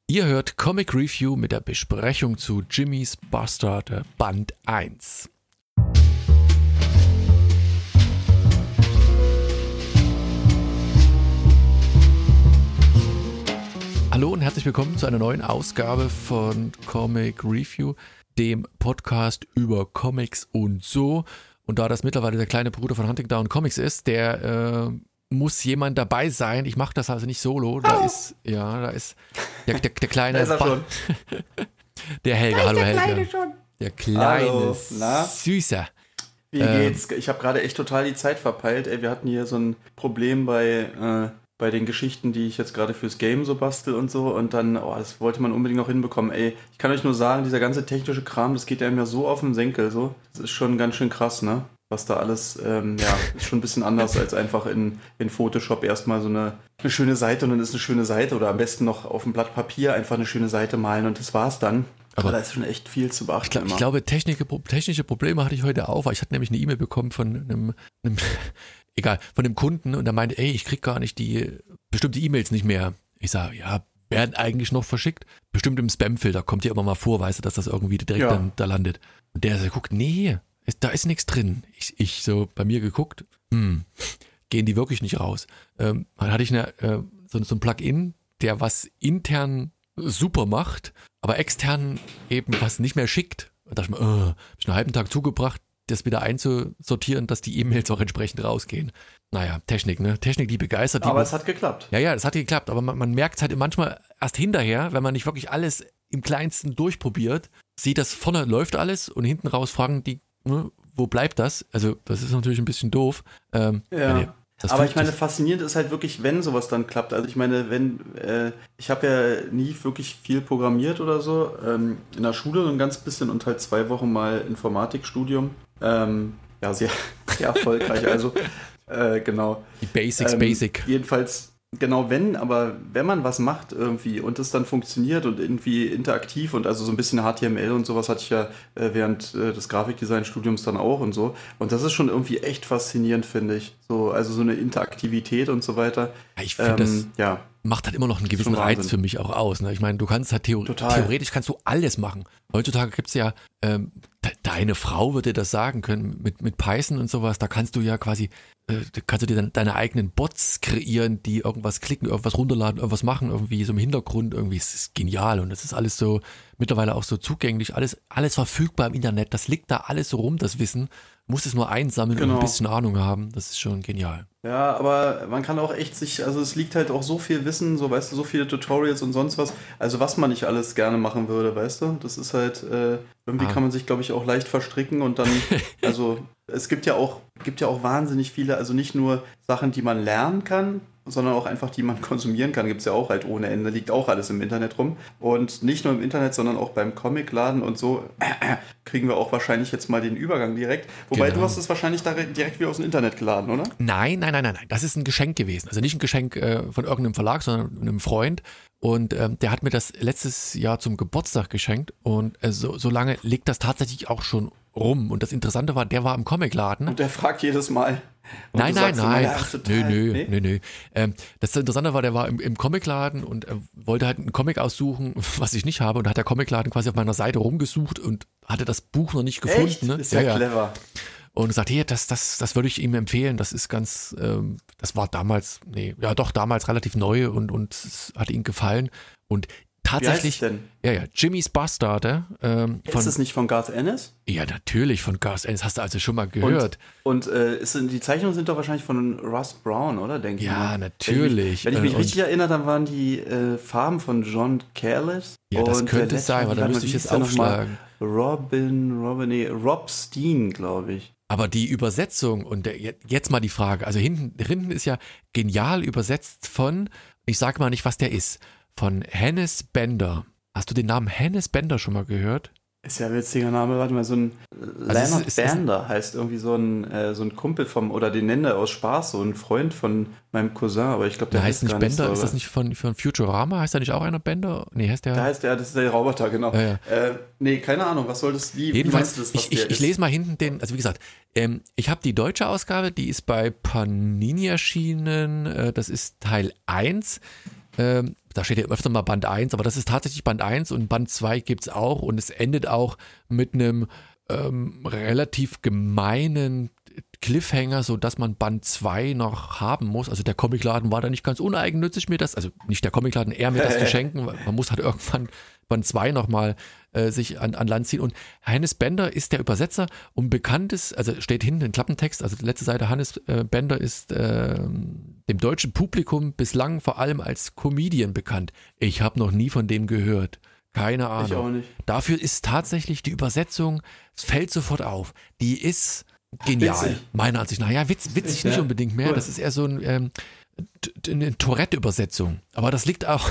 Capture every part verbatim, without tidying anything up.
Ihr hört Comic Review mit der Besprechung zu Jimmy's Bastard Band eins. Hallo und herzlich willkommen zu einer neuen Ausgabe von Comic Review, dem Podcast über Comics und so. Und da das mittlerweile der kleine Bruder von Hunting Down Comics ist, der äh, muss jemand dabei sein. Ich mache das also nicht solo. Da oh. ist, ja, da ist der, der, der kleine. Da ist er ba- schon. Der Helga, da hallo der Helga. Kleine schon. Der kleine, hallo. Na? Süßer. Wie ähm, geht's? Ich habe gerade echt total die Zeit verpeilt. Ey, wir hatten hier so ein Problem bei, äh, bei den Geschichten, die ich jetzt gerade fürs Game so bastel und so. Und dann, oh, das wollte man unbedingt noch hinbekommen. Ey, ich kann euch nur sagen, dieser ganze technische Kram, das geht einem ja so auf den Senkel. So. Das ist schon ganz schön krass, ne? Was da alles, ähm, ja, ist schon ein bisschen anders als einfach in, in Photoshop erstmal so eine, eine schöne Seite und dann ist eine schöne Seite oder am besten noch auf dem Blatt Papier einfach eine schöne Seite malen und das war's dann. Aber, Aber da ist schon echt viel zu beachten. Ich, glaub, immer. ich glaube, technische, technische Probleme hatte ich heute auch, weil ich hatte nämlich eine E-Mail bekommen von einem, einem egal, von einem Kunden und der meinte, ey, ich krieg gar nicht die bestimmte E-Mails nicht mehr. Ich sage, ja, werden eigentlich noch verschickt. Bestimmt im Spam-Filter kommt ja immer mal vor, weißt du, dass das irgendwie direkt ja. dann da landet. Und der so guckt, nee, ist, da ist nichts drin. Ich, ich so bei mir geguckt, hm, gehen die wirklich nicht raus. Ähm, dann hatte ich eine, äh, so, so ein Plugin, der was intern super macht, aber extern eben was nicht mehr schickt. Da dachte ich mir, oh, hab ich einen halben Tag zugebracht, das wieder einzusortieren, dass die E-Mails auch entsprechend rausgehen. Naja, Technik, ne? Technik, die begeistert. Die aber man, es hat geklappt. Ja, ja, es hat geklappt, aber man, man merkt es halt manchmal erst hinterher, wenn man nicht wirklich alles im Kleinsten durchprobiert, sieht das vorne läuft alles und hinten raus fragen die, ne, wo bleibt das? Also das ist natürlich ein bisschen doof. Ähm, ja. Nee, aber ich meine, faszinierend ist halt wirklich, wenn sowas dann klappt. Also ich meine, wenn, äh, ich habe ja nie wirklich viel programmiert oder so. Ähm, in der Schule so ein ganz bisschen und halt zwei Wochen mal Informatikstudium. Ähm, ja, sehr, sehr erfolgreich. Also, äh, genau. Die Basics, ähm, Basic. Jedenfalls, genau wenn, aber wenn man was macht irgendwie und es dann funktioniert und irgendwie interaktiv und also so ein bisschen H T M L und sowas hatte ich ja äh, während äh, des Grafikdesign-Studiums dann auch und so. Und das ist schon irgendwie echt faszinierend, finde ich. So, also so eine Interaktivität und so weiter. Ja, ich finde ähm, das ja. macht halt immer noch einen gewissen Reiz für mich auch aus. Ne? Ich meine, du kannst halt theo- theoretisch kannst du alles machen. Heutzutage gibt es ja, ähm, de- deine Frau würde dir das sagen können, mit, mit Python und sowas, da kannst du ja quasi, äh, kannst du dir dann deine eigenen Bots kreieren, die irgendwas klicken, irgendwas runterladen, irgendwas machen, irgendwie so im Hintergrund, irgendwie, es ist genial und es ist alles so, mittlerweile auch so zugänglich, alles, alles verfügbar im Internet, das liegt da alles so rum, das Wissen, musst es nur einsammeln genau. und ein bisschen Ahnung haben, das ist schon genial. Ja, aber man kann auch echt sich, also es liegt halt auch so viel Wissen, so weißt du, so viele Tutorials und sonst was, also was man nicht alles gerne machen würde, weißt du, das ist halt, äh, irgendwie ah. kann man sich, glaube ich, auch leicht verstricken und dann, also es gibt ja auch, gibt ja auch wahnsinnig viele, also nicht nur Sachen, die man lernen kann, sondern auch einfach, die man konsumieren kann, gibt es ja auch halt ohne Ende, liegt auch alles im Internet rum. Und nicht nur im Internet, sondern auch beim Comicladen und so äh, kriegen wir auch wahrscheinlich jetzt mal den Übergang direkt. Wobei genau. Du hast es wahrscheinlich direkt wieder aus dem Internet geladen, oder? Nein, nein, nein, nein, nein. Das ist ein Geschenk gewesen. Also nicht ein Geschenk äh, von irgendeinem Verlag, sondern einem Freund. Und ähm, der hat mir das letztes Jahr zum Geburtstag geschenkt. Und äh, so, so lange liegt das tatsächlich auch schon rum. Und das Interessante war, der war im Comicladen. Und der fragt jedes Mal. Und nein, nein, nein, immer, ach, nö, nö, nee? nö, nö. Ähm, das Interessante war, der war im, im Comicladen und er wollte halt einen Comic aussuchen, was ich nicht habe. Und da hat der Comicladen quasi auf meiner Seite rumgesucht und hatte das Buch noch nicht gefunden. Echt? Ne? Ist ja, ja clever. Und gesagt, hey, das, das, das würde ich ihm empfehlen. Das ist ganz, ähm, das war damals, nee, ja doch, damals relativ neu und, und es hat ihm gefallen. Und tatsächlich, wie heißt es denn? Ja, ja, Jimmy's Bastard. Ähm, von, ist es nicht von Garth Ennis? Ja, natürlich von Garth Ennis. Hast du also schon mal gehört. Und, und äh, ist, die Zeichnungen sind doch wahrscheinlich von Russ Brown, oder? Denke ich. Ja, natürlich. Wenn ich mich, wenn ich mich richtig erinnere, dann waren die äh, Farben von John Careless. Ja, das und könnte es sein, aber da müsste ich jetzt aufschlagen. Robin, Robin, nee, Rob Steen, glaube ich. Aber die Übersetzung und der, jetzt mal die Frage, also hinten, hinten ist ja genial übersetzt von, ich sage mal nicht, was der ist, von Hannes Bender. Hast du den Namen Hannes Bender schon mal gehört? Ist ja ein witziger Name, warte mal, so ein also Leonard ist, ist, Bender ist, heißt irgendwie so ein, äh, so ein Kumpel vom, oder den nennt er aus Spaß, so ein Freund von meinem Cousin, aber ich glaube, der heißt nicht Bender, so, ist das nicht von, von Futurama? Heißt da nicht auch einer Bender? Nee, heißt der? Da heißt der, das ist der Roboter, genau. Ja, ja. Äh, nee, keine Ahnung, was soll das, wie, Jedenfalls, wie meinst du das, was ich, ich, ich lese mal hinten den, also wie gesagt, ähm, ich habe die deutsche Ausgabe, die ist bei Panini erschienen, äh, das ist Teil eins, ähm, da steht ja öfter mal Band eins, aber das ist tatsächlich Band eins und Band zwei gibt's auch und es endet auch mit einem ähm, relativ gemeinen Cliffhanger, so dass man Band zwei noch haben muss. Also der Comicladen war da nicht ganz uneigennützig, mir das, also nicht der Comicladen, eher mir das zu schenken, weil man muss halt irgendwann Band zwei nochmal äh, sich an, an Land ziehen. Und Hannes Bender ist der Übersetzer und bekannt ist, also steht hinten ein Klappentext, also die letzte Seite, Hannes äh, Bender ist äh, dem deutschen Publikum bislang vor allem als Comedian bekannt. Ich habe noch nie von dem gehört. Keine Ahnung. Ich auch nicht. Dafür ist tatsächlich die Übersetzung, es fällt sofort auf, die ist genial, witzig. meiner Ansicht nach. Ja, witz, witzig ja. nicht unbedingt mehr, Cool. das ist eher so ein ähm, eine Tourette-Übersetzung. Aber das liegt auch,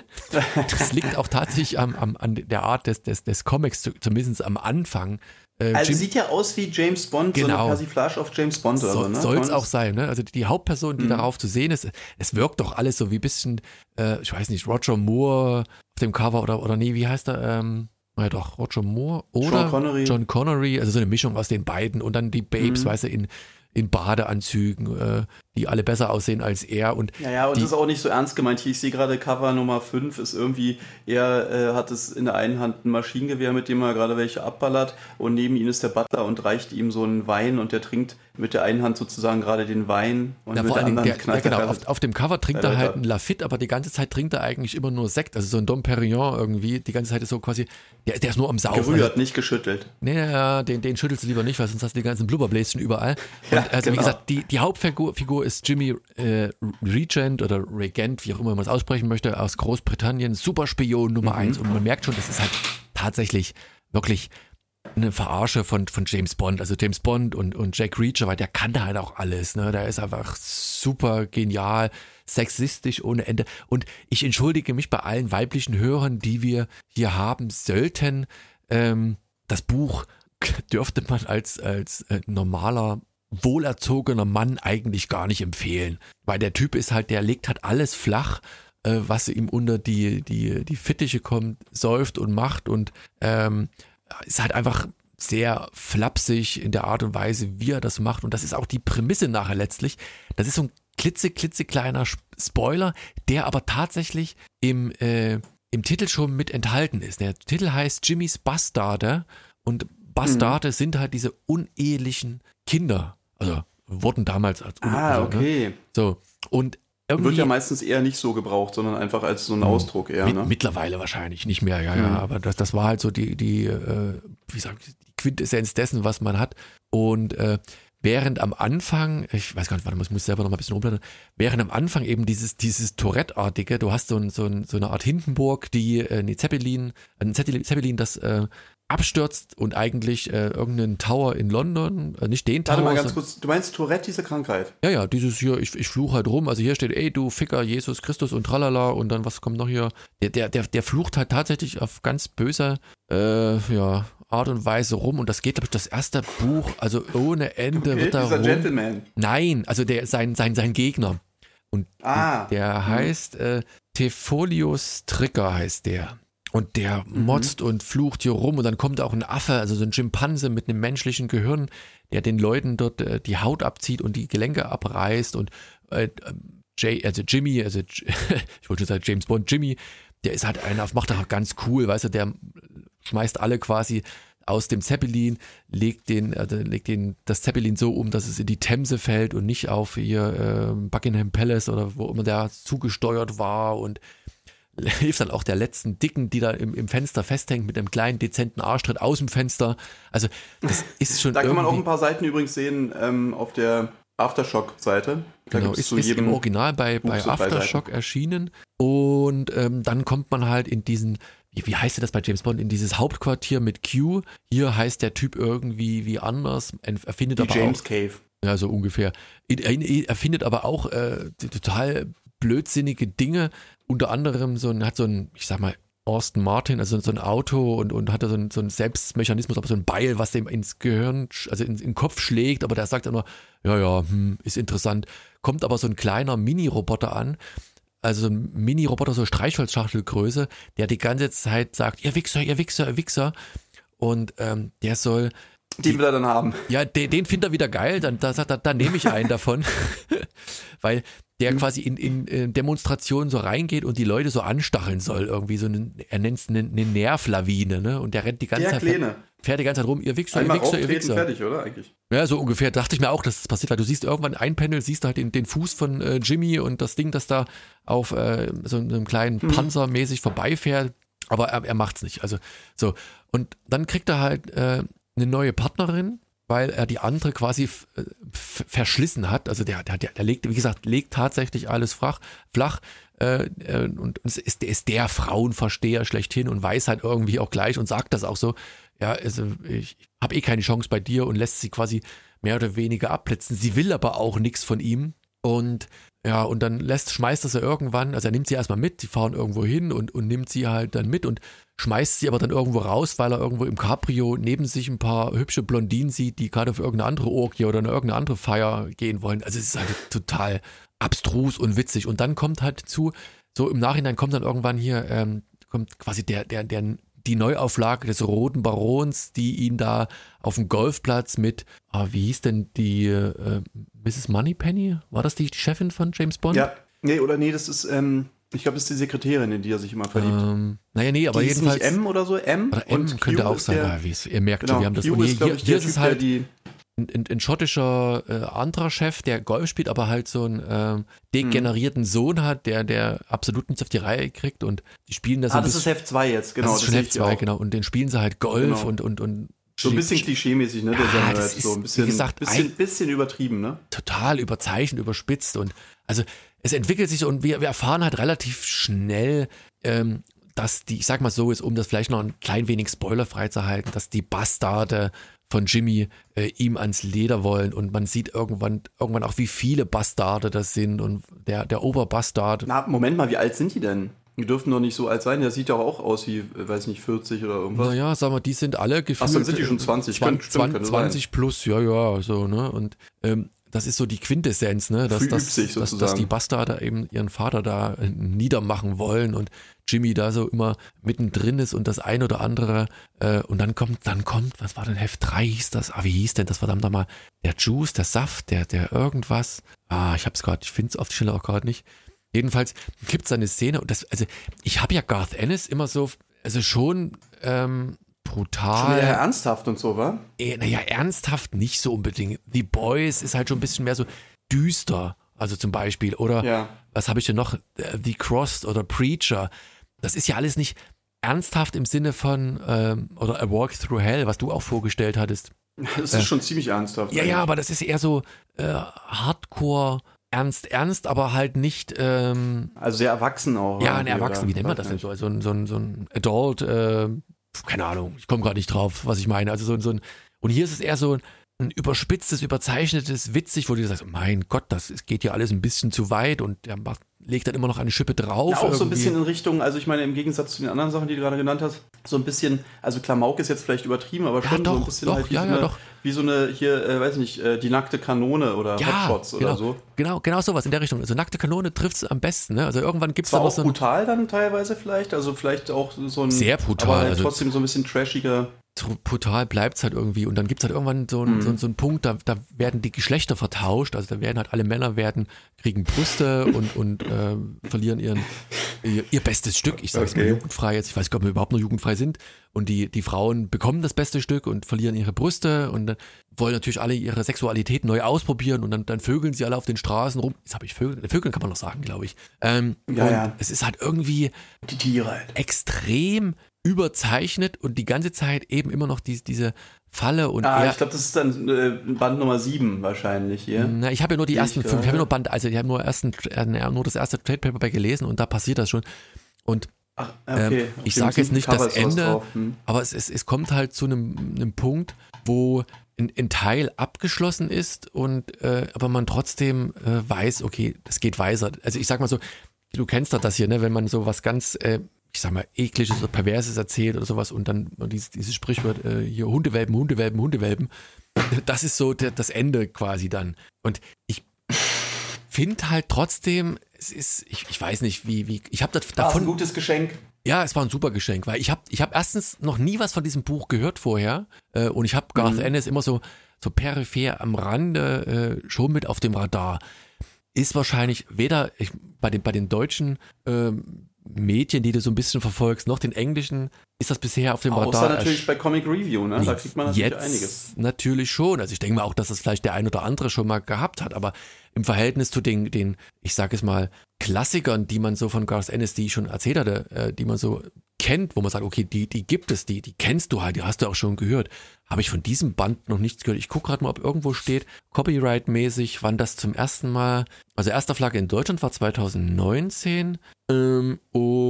das liegt auch tatsächlich am, am, an der Art des, des, des Comics, zumindest am Anfang. Äh, Also Jim, sieht ja aus wie James Bond, Genau. so eine Persiflage auf James Bond oder so, so, ne? soll es Kann man auch das- sein, ne? Also die, die Hauptperson, die Mhm. darauf zu sehen ist, es wirkt doch alles so wie ein bisschen, äh, ich weiß nicht, Roger Moore auf dem Cover oder, oder nee, wie heißt er? Ähm, ja doch, Roger Moore oder Sean Connery. John Connery, also so eine Mischung aus den beiden und dann die Babes, Mhm. weißt du, in, in Badeanzügen, äh, die alle besser aussehen als er und Ja, ja, und die, das ist auch nicht so ernst gemeint. Hier, ich sehe gerade Cover Nummer fünf ist irgendwie, er äh, hat es in der einen Hand ein Maschinengewehr, mit dem er gerade welche abballert und neben ihm ist der Butler und reicht ihm so einen Wein und der trinkt mit der einen Hand sozusagen gerade den Wein und Ja, mit vor der allen Dingen, anderen der, ja, knallt genau, er auf, auf dem Cover trinkt Ja, er halt Leute. ein Lafitte, aber die ganze Zeit trinkt er eigentlich immer nur Sekt, also so ein Dom Perignon irgendwie, die ganze Zeit ist so quasi, der, der ist nur am Saufen. gerührt, nicht geschüttelt. Nee, nee, ja, den, den schüttelst du lieber nicht, weil sonst hast du die ganzen Blubberbläschen überall. Ja, Und also wie genau. gesagt, die, die Hauptfigur Figur ist Jimmy äh, Regent oder Regent, wie auch immer man es aussprechen möchte, aus Großbritannien, Superspion Nummer Mhm. eins und man merkt schon, das ist halt tatsächlich wirklich eine Verarsche von, von James Bond, also James Bond und, und Jack Reacher, weil der kann da halt auch alles, ne? Der ist einfach super genial, sexistisch ohne Ende. Und ich entschuldige mich bei allen weiblichen Hörern, die wir hier haben sollten. Ähm, das Buch dürfte man als, als äh, normaler, wohlerzogener Mann eigentlich gar nicht empfehlen. Weil der Typ ist halt, der legt halt alles flach, äh, was ihm unter die, die, die Fittiche kommt, säuft und macht und ähm, ist halt einfach sehr flapsig in der Art und Weise, wie er das macht. Und das ist auch die Prämisse nachher letztlich. Das ist so ein klitze, klitzekleiner Spoiler, der aber tatsächlich im, äh, im Titel schon mit enthalten ist. Der Titel heißt Jimmys Bastarde und Bastarde mhm. sind halt diese unehelichen Kinder. Also wurden damals als Ah, also, okay. Ne? So. Und irgendwie. Wird ja meistens eher nicht so gebraucht, sondern einfach als so ein Ausdruck eher. Mit, Ne? Mittlerweile wahrscheinlich nicht mehr, ja, ja. Mhm. Aber das, das war halt so die, die, äh, wie sag ich, die Quintessenz dessen, was man hat. Und äh, während am Anfang, ich weiß gar nicht, warte mal, ich muss selber noch mal ein bisschen rumblättern, während am Anfang eben dieses, dieses Tourette-artige, du hast so, ein, so, ein, so eine Art Hindenburg, die äh, eine Zeppelin, ein Zeppelin, das äh, abstürzt und eigentlich äh, irgendeinen Tower in London, äh, nicht den Tower. Warte mal ganz kurz, du meinst Tourette, diese Krankheit? Ja, ja, dieses hier, ich, ich fluche halt rum, also hier steht, ey, du Ficker, Jesus Christus und tralala und dann, was kommt noch hier? Der, der, der, der flucht halt tatsächlich auf ganz böse, äh, ja, Art und Weise rum und das geht, glaube ich, das erste Buch, also ohne Ende Okay, wird da dieser rum. Gentleman. Nein, also der, sein, sein, sein Gegner. Und Ah. der heißt äh, Tepholius Tricker heißt der. Und der Mhm. motzt und flucht hier rum und dann kommt auch ein Affe, also so ein Schimpanse mit einem menschlichen Gehirn, der den Leuten dort äh, die Haut abzieht und die Gelenke abreißt und äh, Jay, also Jimmy, also ich wollte schon sagen James Bond, Jimmy, der ist halt einer, macht auch ganz cool, weißt du, der schmeißt alle quasi aus dem Zeppelin, legt den, also legt den, das Zeppelin so um, dass es in die Themse fällt und nicht auf hier äh, Buckingham Palace oder wo immer der zugesteuert war und hilft dann auch der letzten Dicken, die da im, im Fenster festhängt mit einem kleinen, dezenten Arschtritt aus dem Fenster. Also das ist schon Da kann man auch irgendwie- ein paar Seiten übrigens sehen ähm, auf der Aftershock-Seite. Da Genau, gibt's ist, zu ist jedem im Original bei, Buch bei so drei Aftershock erschienen und ähm, dann kommt man halt in diesen, wie, wie heißt denn das bei James Bond, in dieses Hauptquartier mit Q. Hier heißt der Typ irgendwie wie anders, er findet Die aber James auch, Cave. ja so ungefähr, er, er findet aber auch äh, total blödsinnige Dinge, unter anderem so ein, hat so ein, ich sag mal, Aston Martin, also so ein Auto und, und hatte so einen, so einen Selbstmechanismus, aber so ein Beil, was dem ins Gehirn, also in, in den Kopf schlägt, aber der sagt immer, ja, ja, hm, ist interessant. Kommt aber so ein kleiner Mini-Roboter an, also so ein Mini-Roboter, so Streichholzschachtelgröße, der die ganze Zeit sagt, ihr Wichser, ihr Wichser, ihr Wichser. Und ähm, der soll, Den will er dann haben. ja, den, den findet er wieder geil, dann da sagt er, dann nehme ich einen davon. Weil der mhm. quasi in, in, in Demonstrationen so reingeht und die Leute so anstacheln soll, irgendwie so eine, er nennt es eine, eine Nervlawine, ne? Und der rennt die ganze der Zeit, Kleine. fährt die ganze Zeit rum, ihr Wichser, Einmal ihr Wichser, ihr Wichser. fertig, oder eigentlich? Ja, so ungefähr, dachte ich mir auch, dass das passiert, weil du siehst irgendwann ein Panel, siehst du halt den, den Fuß von äh, Jimmy und das Ding, das da auf äh, so einem kleinen mhm. Panzer mäßig vorbeifährt, aber er, er macht's nicht, also so. Und dann kriegt er halt äh, eine neue Partnerin, weil er die andere quasi f- f- verschlissen hat. Also der, der, der legt, wie gesagt, legt tatsächlich alles flach, flach äh, äh, und ist, ist, ist der Frauenversteher schlechthin und weiß halt irgendwie auch gleich und sagt das auch so, ja, also ich habe eh keine Chance bei dir und lässt sie quasi mehr oder weniger abblitzen. Sie will aber auch nichts von ihm und ja, und dann lässt, schmeißt er sie irgendwann, also er nimmt sie erstmal mit, die fahren irgendwo hin und, und nimmt sie halt dann mit und schmeißt sie aber dann irgendwo raus, weil er irgendwo im Cabrio neben sich ein paar hübsche Blondinen sieht, die gerade auf irgendeine andere Orgie oder eine irgendeine andere Feier gehen wollen. Also es ist halt total abstrus und witzig. Und dann kommt halt zu, so im Nachhinein kommt dann irgendwann hier, ähm, kommt quasi der, der, der, die Neuauflage des Roten Barons, die ihn da auf dem Golfplatz mit, ah, wie hieß denn die äh, Misses Moneypenny? War das die, die Chefin von James Bond? Ja, nee, oder nee, das ist, ähm, ich glaube, das ist die Sekretärin, in die er sich immer verliebt. Ähm, naja, nee, aber die jedenfalls. Ist nicht M oder so? M? Oder M und könnte Q auch sein. der, Ja, wie es, ihr merkt genau, schon, wir haben das. Q Und hier, ist, hier, hier der ist typ, es halt die ein, ein, ein schottischer äh, anderer Chef, der Golf spielt, aber halt so einen äh, degenerierten hm. Sohn hat, der, der absolut nichts auf die Reihe kriegt und die spielen das. Ah, ein das bisschen, ist Heft zwei jetzt, genau. Das ist schon Heft zwei, genau. Und den spielen sie halt Golf genau. und, und, und so ein bisschen klischeemäßig, ne? Der ja, Genre das ist, so ein bisschen, wie gesagt, bisschen, ein, bisschen übertrieben, ne? Total überzeichnet, überspitzt und also es entwickelt sich und wir, wir erfahren halt relativ schnell, ähm, dass die, ich sag mal so, ist, um das vielleicht noch ein klein wenig spoilerfrei zu halten, dass die Bastarde von Jimmy äh, ihm ans Leder wollen und man sieht irgendwann irgendwann auch, wie viele Bastarde das sind und der, der Oberbastard. Na, Moment mal, wie alt sind die denn? Die dürfen doch nicht so alt sein, der sieht ja auch aus wie, weiß nicht, vierzig oder irgendwas. Naja, sagen wir, die sind alle gefühlt. Ach, dann sind die schon zwanzig, zwanzig, stimmt, stimmt, zwanzig plus, ja, ja, so, ne, und ähm, das ist so die Quintessenz, ne, dass, dass, dass, dass die Bastarde eben ihren Vater da niedermachen wollen und Jimmy da so immer mittendrin ist und das ein oder andere äh, und dann kommt, dann kommt, was war denn, Heft drei hieß das, ah, wie hieß denn das verdammt nochmal, der Juice, der Saft, der, der irgendwas, ah, ich hab's gerade, ich find's auf die Schnelle auch gerade nicht. Jedenfalls gibt es eine Szene und das, also ich habe ja Garth Ennis immer so, also schon ähm, brutal. Schon eher ernsthaft und so, wa? Eh, naja, ernsthaft nicht so unbedingt. The Boys ist halt schon ein bisschen mehr so düster, also zum Beispiel. Oder ja. was habe ich denn noch? The Crossed oder Preacher. Das ist ja alles nicht ernsthaft im Sinne von, ähm, oder A Walk Through Hell, was du auch vorgestellt hattest. Das ist äh, schon ziemlich ernsthaft. Ja, eigentlich. Ja, aber das ist eher so äh, Hardcore, ernst, ernst, aber halt nicht. Ähm, also sehr erwachsen auch. Ja, ein Erwachsen, wie nennt man das denn so? So ein, so ein, so ein Adult, äh, keine Ahnung, ich komme gerade nicht drauf, was ich meine. Also so, so ein, und hier ist es eher so ein überspitztes, überzeichnetes, witzig, wo du sagst, mein Gott, das geht ja alles ein bisschen zu weit und der macht, legt dann immer noch eine Schippe drauf. Ja, auch irgendwie. So ein bisschen in Richtung, also ich meine, im Gegensatz zu den anderen Sachen, die du gerade genannt hast, so ein bisschen, also Klamauk ist jetzt vielleicht übertrieben, aber schon ja, doch, so ein bisschen doch, halt wie, ja, so ja, eine, doch. wie so eine, hier, äh, weiß ich nicht, äh, die nackte Kanone oder ja, Hotshots genau, oder so. Genau, genau sowas in der Richtung. Also nackte Kanone trifft es am besten, ne? Also irgendwann gibt es da noch auch so ein brutal dann teilweise vielleicht, also vielleicht auch so ein... Sehr brutal. Aber halt also trotzdem so ein bisschen trashiger... Brutal bleibt es halt irgendwie und dann gibt es halt irgendwann so, ein, mhm. so, so einen Punkt, da, da werden die Geschlechter vertauscht, also da werden halt alle Männer werden, kriegen Brüste und, und äh, verlieren ihren, ihr, ihr bestes Stück, ich sage es okay. mal jugendfrei jetzt, ich weiß gar nicht, ob wir überhaupt noch jugendfrei sind und die, die Frauen bekommen das beste Stück und verlieren ihre Brüste und dann wollen natürlich alle ihre Sexualität neu ausprobieren und dann, dann vögeln sie alle auf den Straßen rum, jetzt habe ich Vögel, Vögeln kann man noch sagen, glaube ich. Ähm, ja, und ja. Es ist halt irgendwie die Tiere halt. extrem überzeichnet und die ganze Zeit eben immer noch die, diese Falle und ah, er, ich glaube, das ist dann äh, Band Nummer sieben wahrscheinlich hier. Na, ich habe ja nur die Wie ersten ich fünf, ich habe nur Band, also ich habe nur, ersten, äh, nur das erste Trade Paperback gelesen und da passiert das schon und Ach, okay. ähm, ich sage jetzt nicht das Ende, hm. aber es, es, es kommt halt zu einem, einem Punkt, wo ein, ein Teil abgeschlossen ist und äh, aber man trotzdem äh, weiß, okay, es geht weiter. Also ich sag mal so, du kennst doch das hier, ne, wenn man so was ganz äh, ich sag mal, ekliges oder perverses erzählt oder sowas und dann dieses, dieses Sprichwort, äh, hier Hundewelpen, Hundewelpen, Hundewelpen, das ist so der, das Ende quasi dann. Und ich finde halt trotzdem, es ist, ich, ich weiß nicht, wie, wie, ich habe das davon... War ein gutes Geschenk. Ja, es war ein super Geschenk, weil ich habe ich hab erstens noch nie was von diesem Buch gehört vorher äh, und ich habe Garth mhm. Ennis immer so, so peripher am Rande äh, schon mit auf dem Radar. ist wahrscheinlich weder ich, bei, den, bei den deutschen ähm, Medien, die du so ein bisschen verfolgst, noch den englischen, ist das bisher auf dem Außer Radar. Außer natürlich bei Comic Review, ne? Da kriegt man natürlich jetzt einiges. Natürlich schon. Also ich denke mal auch, dass das vielleicht der ein oder andere schon mal gehabt hat, aber im Verhältnis zu den, den ich sage es mal, Klassikern, die man so von Garth Ennis, die ich schon erzählt hatte, äh, die man so kennt, wo man sagt, okay, die, die gibt es, die, die kennst du halt, die hast du auch schon gehört, habe ich von diesem Band noch nichts gehört. Ich gucke gerade mal, ob irgendwo steht, Copyright-mäßig, wann das zum ersten Mal, also erster Flagge in Deutschland war zwanzig neunzehn ähm,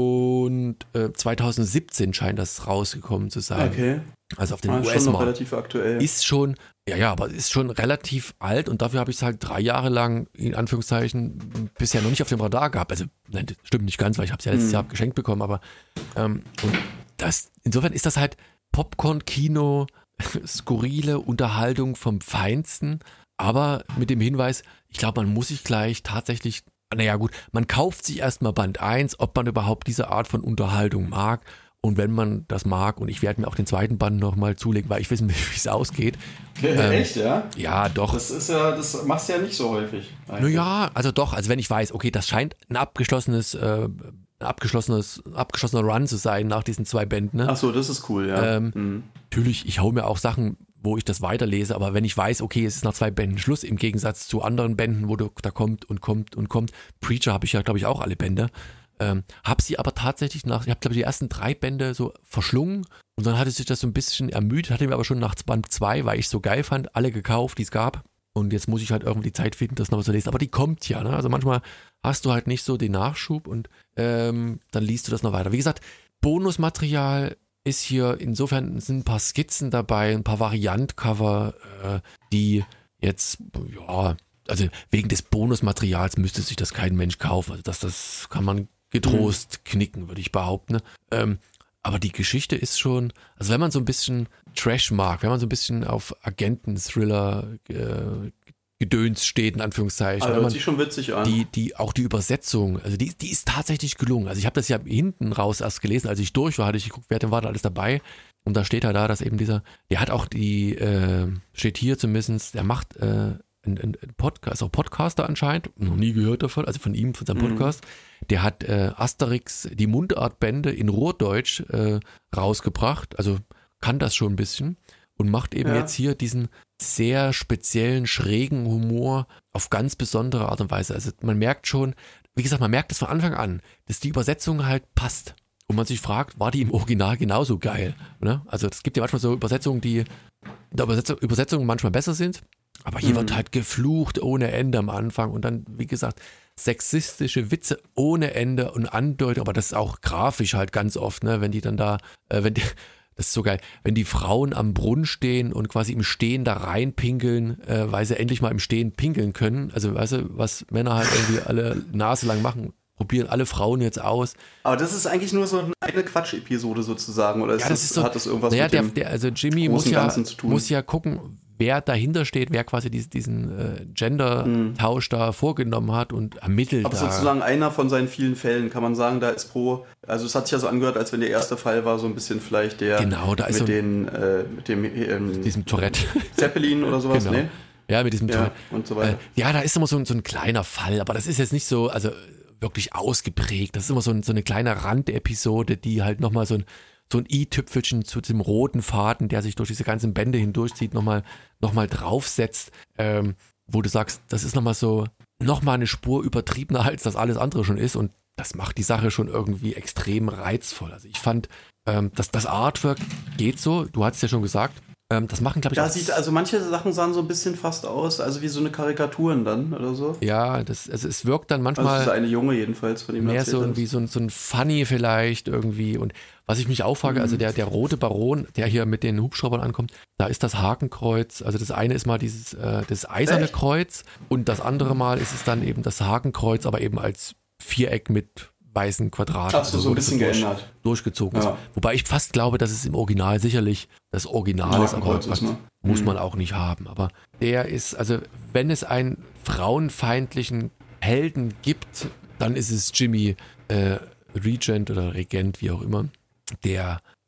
und äh, zwanzig siebzehn scheint das rausgekommen zu sein. Okay. Also auf den ah, U schon noch S-Markt. relativ aktuell. Ist schon, ja, ja, aber ist schon relativ alt und dafür habe ich es halt drei Jahre lang, in Anführungszeichen, bisher noch nicht auf dem Radar gehabt. Also, nein, das stimmt nicht ganz, weil ich habe es ja letztes hm. Jahr geschenkt bekommen, aber ähm, und das, insofern ist das halt Popcorn-Kino, skurrile Unterhaltung vom Feinsten, aber mit dem Hinweis, ich glaube, man muss sich gleich tatsächlich, naja gut, man kauft sich erstmal Band eins, ob man überhaupt diese Art von Unterhaltung mag. Und wenn man das mag, und ich werde mir auch den zweiten Band nochmal zulegen, weil ich wissen will, wie es ausgeht. Ähm, Echt, ja? Ja, doch. Das ist ja, das machst du ja nicht so häufig. Naja, also doch, also wenn ich weiß, okay, das scheint ein abgeschlossenes, äh, ein abgeschlossenes, abgeschlossener Run zu sein nach diesen zwei Bänden. Ne? Ach so, das ist cool, ja. Ähm, mhm. Natürlich, ich hau mir auch Sachen, wo ich das weiterlese, aber wenn ich weiß, okay, es ist nach zwei Bänden Schluss, im Gegensatz zu anderen Bänden, wo du, da kommt und kommt und kommt. Preacher habe ich ja, glaube ich, auch alle Bände. Ähm, hab sie aber tatsächlich nach, ich habe glaube ich die ersten drei Bände so verschlungen und dann hatte sich das so ein bisschen ermüdet, hatte mir aber schon nach Band zwei, weil ich es so geil fand, alle gekauft, die es gab und jetzt muss ich halt irgendwie die Zeit finden, das noch zu lesen, aber die kommt ja, ne? Also manchmal hast du halt nicht so den Nachschub und ähm, dann liest du das noch weiter. Wie gesagt, Bonusmaterial ist hier, insofern sind ein paar Skizzen dabei, ein paar Variantcover, äh, die jetzt, ja, also wegen des Bonusmaterials müsste sich das kein Mensch kaufen, also das, das kann man getrost knicken, würde ich behaupten. Ne? Ähm, aber die Geschichte ist schon, also wenn man so ein bisschen Trash mag, wenn man so ein bisschen auf Agenten-Thriller äh, Gedöns steht, in Anführungszeichen. Also hört sich schon witzig an. Die, die, auch die Übersetzung, also die, die ist tatsächlich gelungen. Also ich habe das ja hinten raus erst gelesen, als ich durch war, hatte ich geguckt, wer denn war da alles dabei. Und da steht ja da, dass eben dieser, der hat auch die, äh, steht hier zumindest, der macht äh, ein, ein Podcast, ist auch Podcaster anscheinend, noch nie gehört davon, also von ihm, von seinem Podcast. Mhm. Der hat äh, Asterix, die Mundartbände in Ruhrdeutsch äh, rausgebracht, also kann das schon ein bisschen und macht eben ja. jetzt hier diesen sehr speziellen, schrägen Humor auf ganz besondere Art und Weise. Also man merkt schon, wie gesagt, man merkt es von Anfang an, dass die Übersetzung halt passt. Und man sich fragt, war die im Original genauso geil? Ne? Also es gibt ja manchmal so Übersetzungen, die in der Übersetzung, Übersetzung manchmal besser sind. Aber hier mhm. wird halt geflucht ohne Ende am Anfang und dann, wie gesagt, sexistische Witze ohne Ende und Andeutung, aber das ist auch grafisch halt ganz oft, ne, wenn die dann da, äh, wenn die, das ist so geil, wenn die Frauen am Brunnen stehen und quasi im Stehen da reinpinkeln, äh, weil sie endlich mal im Stehen pinkeln können, also weißt du, was Männer halt irgendwie alle Nase lang machen, probieren alle Frauen jetzt aus. Aber das ist eigentlich nur so eine Quatsch-Episode sozusagen, oder ist ja, das, das, ist so, hat das irgendwas naja, mit der, dem der, also Jimmy muss ja, muss ja gucken, wer dahinter steht, wer quasi diesen, diesen äh, Gender-Tausch da vorgenommen hat und ermittelt. Aber da. sozusagen einer von seinen vielen Fällen, kann man sagen, da ist pro, also es hat sich ja so angehört, als wenn der erste Fall war, so ein bisschen vielleicht der genau, da ist mit, so den, äh, mit dem ähm, diesem Tourette. Zeppelin oder sowas, genau. ne? Ja, mit diesem ja, Tourette. Und so weiter. Äh, ja, da ist immer so ein, so ein kleiner Fall, aber das ist jetzt nicht so, also wirklich ausgeprägt. Das ist immer so, ein, so eine kleine Randepisode, die halt nochmal so ein so ein i-Tüpfelchen zu dem roten Faden, der sich durch diese ganzen Bände hindurchzieht, nochmal noch mal draufsetzt, ähm, wo du sagst, das ist nochmal so, nochmal eine Spur übertriebener, als das alles andere schon ist und das macht die Sache schon irgendwie extrem reizvoll. Also ich fand, ähm, dass das Artwork geht so, du hattest ja schon gesagt, ähm, das machen, glaube ich, da auch sieht, also manche Sachen sahen so ein bisschen fast aus, also wie so eine Karikaturen dann oder so. Ja, das, also es wirkt dann manchmal. Also das ist eine Junge jedenfalls von ihm. Mehr so wie so ein, so ein Funny vielleicht irgendwie. Und was ich mich auch frage, mhm. also der, der rote Baron, der hier mit den Hubschraubern ankommt, da ist das Hakenkreuz. Also das eine ist mal dieses äh, das eiserne Echt? Kreuz und das andere Mal ist es dann eben das Hakenkreuz, aber eben als Viereck mit weißen Quadrat. Hast du so ein bisschen durch, geändert. Durchgezogen ja. ist. Wobei ich fast glaube, dass es im Original sicherlich das Original ist, aber ist, ne? muss mhm. man auch nicht haben. Aber der ist, also wenn es einen frauenfeindlichen Helden gibt, dann ist es Jimmy äh, Regent oder Regent, wie auch immer, der, also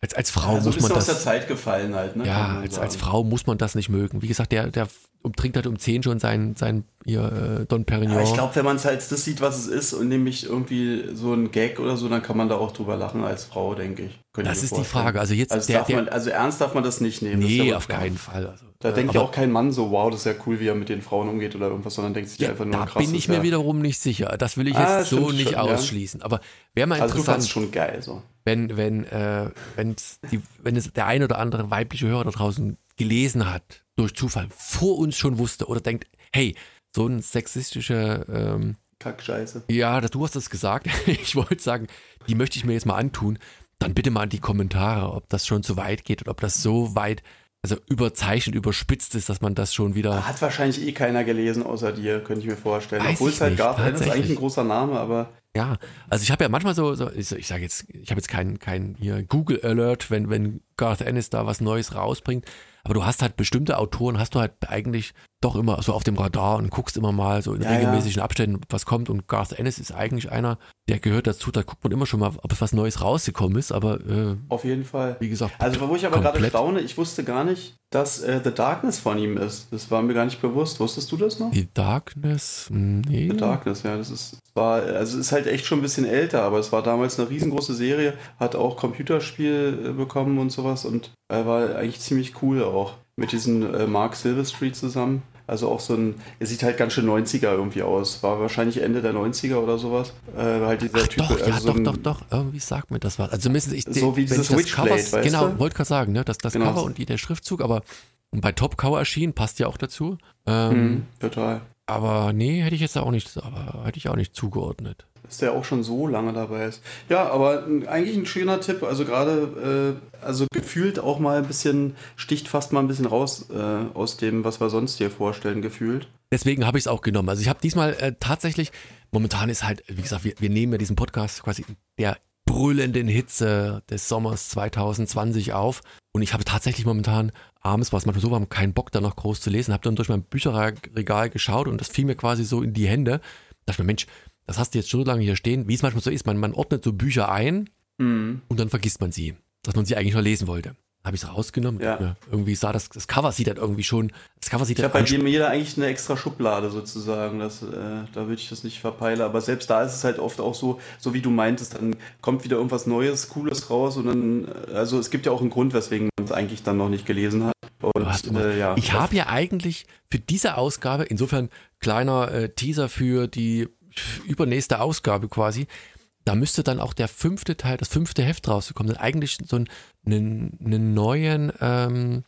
als, als Frau ja, so muss man das... aus der Zeit gefallen halt, ne? Ja, als, als Frau muss man das nicht mögen. Wie gesagt, der, der trinkt halt um zehn schon sein, sein ihr, äh, Don Perignon. Ja, ich glaube, wenn man es halt das sieht, was es ist und nämlich irgendwie so ein Gag oder so, dann kann man da auch drüber lachen als Frau, denke ich. Könnte das ich ist vorstellen. Die Frage. Also, jetzt also, der, darf man, also ernst darf man das nicht nehmen. Nee, ja auf keinen Fall. Also, da äh, denkt ja auch kein Mann so, wow, das ist ja cool, wie er mit den Frauen umgeht oder irgendwas, sondern denkt sich ja, einfach nur da krass. Da bin ich mir ja. wiederum nicht sicher. Das will ich ah, jetzt so nicht schon, ausschließen. Ja. Aber wäre mal also interessant. Also schon geil so. Wenn, wenn, äh, die, wenn es der ein oder andere weibliche Hörer da draußen gelesen hat, durch Zufall, vor uns schon wusste oder denkt, hey, so ein sexistischer ähm, Kackscheiße. Ja, du hast das gesagt. Ich wollte sagen, die möchte ich mir jetzt mal antun. Dann bitte mal in die Kommentare, ob das schon zu weit geht oder ob das so weit, also überzeichnet, überspitzt ist, dass man das schon wieder... Hat wahrscheinlich eh keiner gelesen außer dir, könnte ich mir vorstellen. Weiß Obwohl es halt Garth Ennis ist eigentlich ein großer Name, aber... Ja, also ich habe ja manchmal so, so ich, ich sage jetzt, ich habe jetzt keinen kein hier Google Alert, wenn, wenn Garth Ennis da was Neues rausbringt, aber du hast halt bestimmte Autoren, hast du halt eigentlich doch immer so auf dem Radar und guckst immer mal so in ja, regelmäßigen ja. Abständen, was kommt, und Garth Ennis ist eigentlich einer, der gehört dazu, da guckt man immer schon mal, ob es was Neues rausgekommen ist, aber äh, auf jeden Fall. Wie gesagt, also wo ich aber gerade staune, ich wusste gar nicht, dass äh, The Darkness von ihm ist. Das war mir gar nicht bewusst. Wusstest du das noch? The Darkness? Nee. The Darkness, ja, das ist war, also ist halt echt schon ein bisschen älter, aber es war damals eine riesengroße Serie, hat auch Computerspiel äh, bekommen und sowas und äh, war eigentlich ziemlich cool auch. Mit diesem äh, Mark Silvestri zusammen. Also auch so ein, er sieht halt ganz schön neunziger irgendwie aus. War wahrscheinlich Ende der neunziger oder sowas. Äh, halt dieser Ach, Typ. Doch, also ja, so doch, ein, doch, doch. Irgendwie sagt mir das was. Also zumindest ich, so wie dieses Witchblade, weißt Genau, du? wollte gerade sagen, ne, das, das genau. Cover und die, der Schriftzug, aber bei Top Cover erschienen, passt ja auch dazu. Ähm, mhm, total. Aber nee, hätte ich jetzt auch nicht, aber hätte ich auch nicht zugeordnet. Dass der auch schon so lange dabei ist. Ja, aber eigentlich ein schöner Tipp. Also gerade, äh, also gefühlt auch mal ein bisschen, sticht fast mal ein bisschen raus äh, aus dem, was wir sonst hier vorstellen, gefühlt. Deswegen habe ich es auch genommen. Also ich habe diesmal äh, tatsächlich, momentan ist halt, wie gesagt, wir, wir nehmen ja diesen Podcast quasi der brüllenden Hitze des Sommers zwanzig zwanzig auf. Und ich habe tatsächlich momentan abends, war es manchmal so, wir haben keinen Bock da noch groß zu lesen, habe dann durch mein Bücherregal geschaut und das fiel mir quasi so in die Hände. Da dachte ich mir, Mensch, das hast du jetzt schon so lange hier stehen, wie es manchmal so ist. Man, man ordnet so Bücher ein mhm. und dann vergisst man sie, dass man sie eigentlich noch lesen wollte. Habe ich es rausgenommen. Ja. Ja, irgendwie sah das, das Cover sieht halt irgendwie schon, das Cover sieht ich halt habe bei jedem jeder eigentlich eine extra Schublade sozusagen, das, äh, da würde ich das nicht verpeilen, aber selbst da ist es halt oft auch so, so wie du meintest, dann kommt wieder irgendwas Neues, Cooles raus und dann, also es gibt ja auch einen Grund, weswegen man es eigentlich dann noch nicht gelesen hat. Und, äh, ja, ich habe ja eigentlich für diese Ausgabe, insofern kleiner äh, Teaser für die übernächste Ausgabe quasi, da müsste dann auch der fünfte Teil, das fünfte Heft rausgekommen. Dann eigentlich so einen, einen, einen neuen, ähm,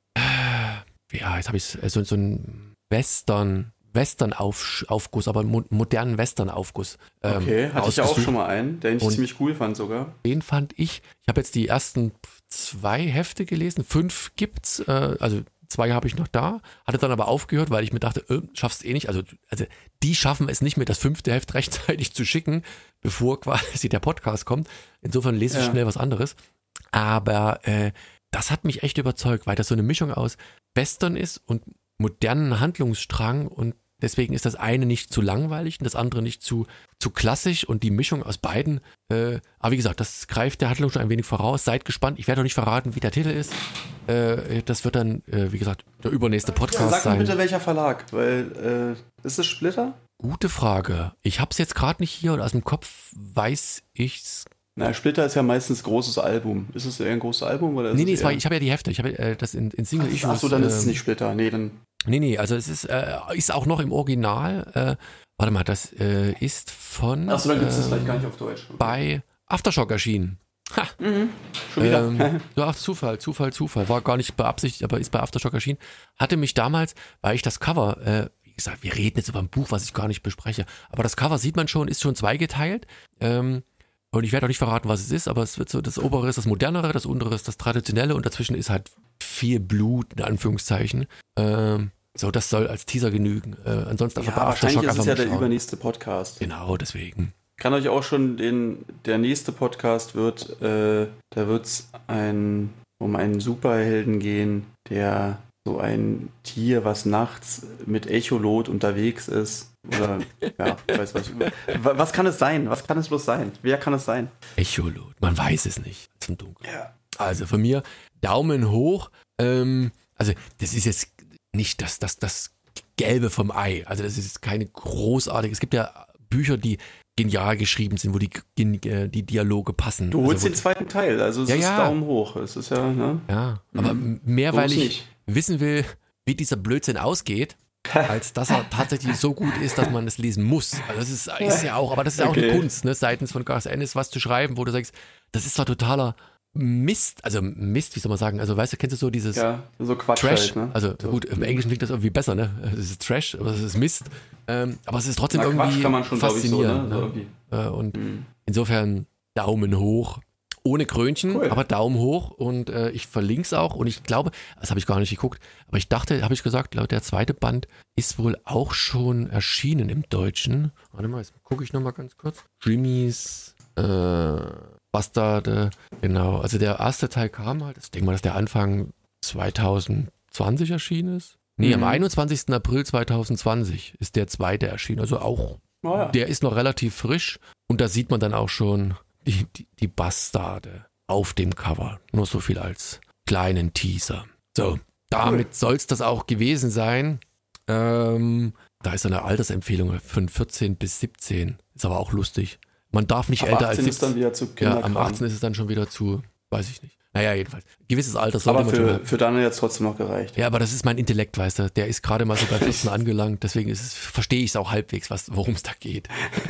äh, ja, jetzt habe ich so, so einen Western, Western-Aufguss, aber einen mo- modernen Western-Aufguss. Ähm, okay, hatte ich auch schon mal einen, den ich und ziemlich cool fand sogar. Den fand ich, ich habe jetzt die ersten zwei Hefte gelesen, fünf gibt's, äh, also zwei habe ich noch da, hatte dann aber aufgehört, weil ich mir dachte, äh, schaffst eh nicht, also, also die schaffen es nicht mehr, das fünfte Heft rechtzeitig zu schicken, bevor quasi der Podcast kommt. Insofern lese ich ja. schnell was anderes. Aber äh, das hat mich echt überzeugt, weil das so eine Mischung aus Western ist und modernen Handlungsstrang und deswegen ist das eine nicht zu langweilig und das andere nicht zu, zu klassisch und die Mischung aus beiden, äh, aber wie gesagt, das greift der Handlung schon ein wenig voraus. Seid gespannt, ich werde noch nicht verraten, wie der Titel ist. Äh, das wird dann, äh, wie gesagt, der übernächste Podcast ja, sag sein. Sag mir bitte, welcher Verlag, weil, äh, ist es Splitter? Gute Frage. Ich habe es jetzt gerade nicht hier und aus dem Kopf weiß ich's. Na, Splitter ist ja meistens großes Album. Ist es eher ein großes Album? Oder ist nee, nee, es es war, ich habe ja die Hefte, ich habe äh, das in, in Single-Issues. Ach so, dann ähm, ist es nicht Splitter, nee, dann... Nee, nee, also es ist, äh, ist auch noch im Original. Äh, warte mal, das äh, ist von. Achso, dann gibt es das vielleicht gar nicht auf Deutsch. Okay. Bei Aftershock erschienen. Ha! Mhm. Schon wieder. Ähm, ja, Zufall, Zufall, Zufall. War gar nicht beabsichtigt, aber ist bei Aftershock erschienen. Hatte mich damals, weil ich das Cover, äh, wie gesagt, wir reden jetzt über ein Buch, was ich gar nicht bespreche, aber das Cover sieht man schon, ist schon zweigeteilt. Ähm, und ich werde auch nicht verraten, was es ist, aber es wird so, das obere ist das modernere, das untere ist das traditionelle und dazwischen ist halt viel Blut, in Anführungszeichen. Ähm, so, das soll als Teaser genügen. Äh, ansonsten ja, einfach wahrscheinlich ist es ja der übernächste Podcast. Genau, deswegen. Kann euch auch schon den, der nächste Podcast wird, äh, da wird es ein, um einen Superhelden gehen, der so ein Tier, was nachts mit Echolot unterwegs ist. Oder, ja, weiß was. Was kann es sein? Was kann es bloß sein? Wer kann es sein? Echolot, man weiß es nicht. Zum Dunkeln. Ja. Also von mir Daumen hoch. Ähm, also das ist jetzt nicht das, das, das Gelbe vom Ei. Also das ist keine großartige. Es gibt ja Bücher, die genial geschrieben sind, wo die, die Dialoge passen. Du holst also, den zweiten Teil, also es ja, ist ja. Daumen hoch. Es ist ja, ne? Ja, aber mhm. mehr, so weil ich nicht. wissen will, wie dieser Blödsinn ausgeht, als dass er tatsächlich so gut ist, dass man es lesen muss. Also das ist, ist ja auch, aber das ist ja Okay. auch eine Kunst, ne, seitens von Garth Ennis was zu schreiben, wo du sagst, das ist zwar totaler Mist, also Mist, wie soll man sagen, also weißt du, kennst du so dieses Ja, so Quatsch Trash, halt, ne? also so. gut, im Englischen klingt das irgendwie besser, ne, es ist Trash, aber es ist Mist, ähm, aber es ist trotzdem Na, irgendwie Quatsch kann man schon, faszinierend. ich, so, ne? Ne? So äh, und mhm. insofern Daumen hoch. Ohne Krönchen, Cool. aber Daumen hoch und äh, ich verlinke es auch und ich glaube, das habe ich gar nicht geguckt, aber ich dachte, habe ich gesagt, der zweite Band ist wohl auch schon erschienen im Deutschen. Warte mal, jetzt gucke ich nochmal ganz kurz. Jimmys äh, Bastarde, genau, also der erste Teil kam halt, ich denke mal, dass der Anfang zwanzig zwanzig erschienen ist. Nee, Mhm. am einundzwanzigsten April zweitausendzwanzig ist der zweite erschienen, also auch, Oh ja. der ist noch relativ frisch und da sieht man dann auch schon Die, die, die Bastarde auf dem Cover. Nur so viel als kleinen Teaser. So, damit cool. soll es das auch gewesen sein. Ähm, da ist eine Altersempfehlung von vierzehn bis siebzehn. Ist aber auch lustig. Man darf nicht Ab älter achtzehn als siebzehn. ist dann wieder zu Kinderkram. Ja, am achtzehn ist es dann schon wieder zu, weiß ich nicht. Naja, jedenfalls. Gewisses Alter sollte aber man für, schon haben. für Daniel hat es trotzdem noch gereicht. Ja, aber das ist mein Intellekt, weißt du. Der ist gerade mal so bei vierzehn angelangt. Deswegen ist es, verstehe ich es auch halbwegs, worum es da geht.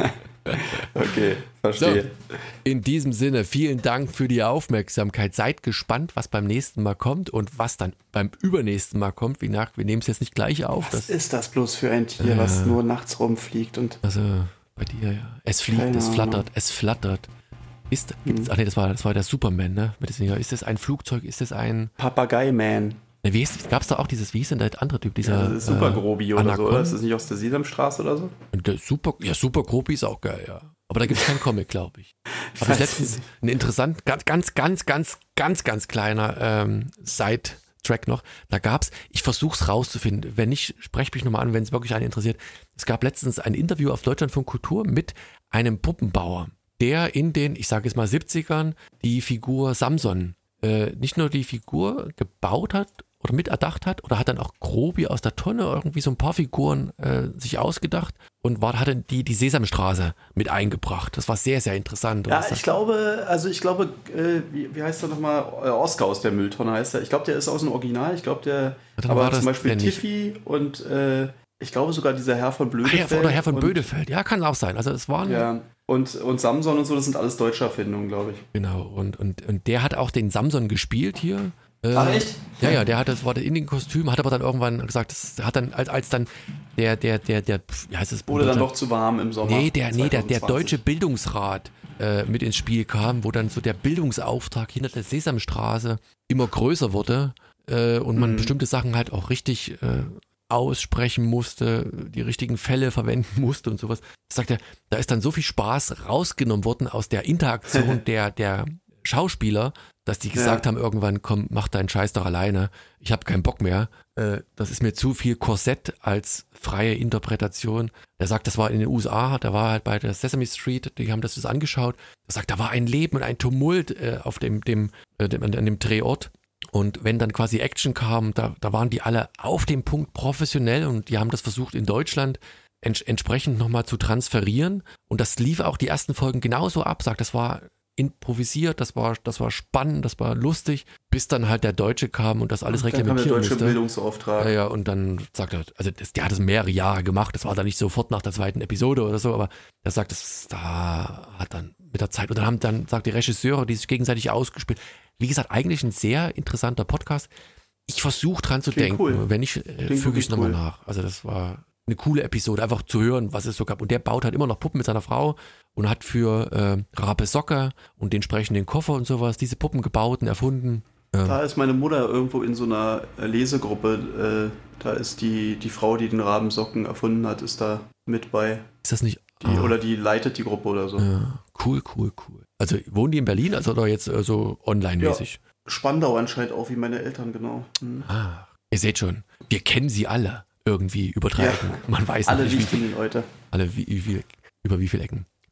Okay, verstehe. So, in diesem Sinne, vielen Dank für die Aufmerksamkeit. Seid gespannt, was beim nächsten Mal kommt und was dann beim übernächsten Mal kommt. Wie nach, wir nehmen es jetzt nicht gleich auf. Was das, ist das bloß für ein Tier, äh, was nur nachts rumfliegt? Und also bei dir, ja. Es fliegt, Keine es Ahnung. flattert, es flattert. Ist, gibt's, Hm. ach nee, das war, das war der Superman, ne? Mit diesem, ist das ein Flugzeug? Ist das ein. Papagei-Man. Ne, wie ist, gab's da auch dieses, wie ist denn der andere Typ? Dieser, Ja, das ist Super Grobi oder Anacon? so, oder? Ist das nicht aus der Sesamstraße oder so? Der Super, ja, Super Grobi ist auch geil, ja. Aber da gibt es keinen Comic, glaube ich. Habe ich letztens einen interessant, ganz, ganz, ganz, ganz, ganz, ganz kleiner ähm, Side-Track noch. Da gab's, ich versuche es rauszufinden. Wenn nicht, sprecht mich nochmal an, wenn es wirklich einen interessiert. Es gab letztens ein Interview auf Deutschlandfunk Kultur mit einem Puppenbauer, der in den, ich sage jetzt mal siebzigern, die Figur Samson, äh, nicht nur die Figur gebaut hat oder miterdacht hat oder hat dann auch Grobi aus der Tonne irgendwie so ein paar Figuren äh, sich ausgedacht und war, hat dann die, die Sesamstraße mit eingebracht. Das war sehr, sehr interessant. Und Ja, das ich glaube, also ich glaube, äh, wie, wie heißt er nochmal? Äh, Oscar aus der Mülltonne heißt er. Ich glaube, der ist aus dem Original. Ich glaube, der, dann aber war das zum Beispiel der nicht. Tiffy und äh, ich glaube sogar dieser Herr von Ah, Blödefeld. ja, oder Herr von und, Bödefeld, ja, kann auch sein. Also es waren Ja, und, und Samson und so, das sind alles deutsche Erfindungen, glaube ich. genau, und, und, und der hat auch den Samson gespielt hier. Äh, Ach, echt? Ja, ja, der hat das war in den Kostüm, hat aber dann irgendwann gesagt, das hat dann, als, als dann der, der, der, der, wie heißt es? Wurde dann doch zu warm im Sommer. Nee, der, nee, der, der zweitausendzwanzig. deutsche Bildungsrat äh, mit ins Spiel kam, wo dann so der Bildungsauftrag hinter der Sesamstraße immer größer wurde äh, und man Mhm. bestimmte Sachen halt auch richtig äh, aussprechen musste, die richtigen Fälle verwenden musste und sowas. Sagt er, da ist dann so viel Spaß rausgenommen worden aus der Interaktion der, der Schauspieler, dass die gesagt Ja. haben irgendwann, komm, mach deinen Scheiß doch alleine. Ich habe keinen Bock mehr. Äh, das ist mir zu viel Korsett als freie Interpretation. Er sagt, das war in den U S A, da war halt bei der Sesame Street, die haben das das angeschaut. Er sagt, da war ein Leben und ein Tumult äh, auf dem, dem, äh, dem, an dem Drehort. Und wenn dann quasi Action kam, da, da waren die alle auf dem Punkt professionell und die haben das versucht in Deutschland ents- entsprechend nochmal zu transferieren. Und das lief auch die ersten Folgen genauso ab, sagt, das war improvisiert, das war, das war spannend, das war lustig, bis dann halt der Deutsche kam und das alles Dann kam der reglementieren deutsche musste. Bildungsauftrag. Ja, ja, und dann sagt er, also das, der hat es mehrere Jahre gemacht, das war dann nicht sofort nach der zweiten Episode oder so, aber er sagt, das da hat dann mit der Zeit, und dann haben dann, sagt die Regisseure, die sich gegenseitig ausgespielt. Wie gesagt, eigentlich ein sehr interessanter Podcast. Ich versuche dran zu Klingt denken, cool. wenn nicht, äh, füge ich es nochmal cool. nach. Also das war eine coole Episode, einfach zu hören, was es so gab. Und der baut halt immer noch Puppen mit seiner Frau und hat für äh, Rabe Socker und den sprechenden Koffer und sowas diese Puppen gebaut und erfunden. Ähm, Da ist meine Mutter irgendwo in so einer äh, Lesegruppe. Äh, da ist die, die Frau, die den Rabensocken erfunden hat, ist da mit bei. ist das nicht? Die, Ah. Oder die leitet die Gruppe oder so. Ja, cool, cool, cool. Also wohnen die in Berlin, also oder jetzt äh, so online-mäßig? Spandau anscheinend auch, wie meine Eltern, genau. Hm. Ah, ihr seht schon, wir kennen sie alle irgendwie übertreiben. Man weiß Alle nicht, wie wichtigen viel, Leute. alle wie, wie, über wie viele Ecken.